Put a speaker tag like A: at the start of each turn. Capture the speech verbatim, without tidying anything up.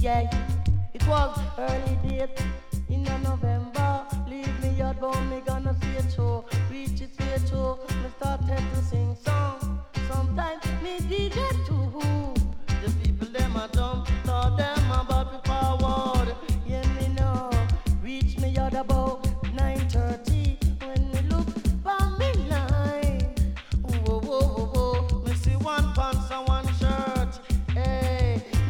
A: yeah. It was early days in a November. Leave me out, but me gonna see it show. Reach it, see it show. Me started to sing song. Sometimes me D J too. The people them a dumb, thought them about me forward. Yeah, me know. Reach me out about.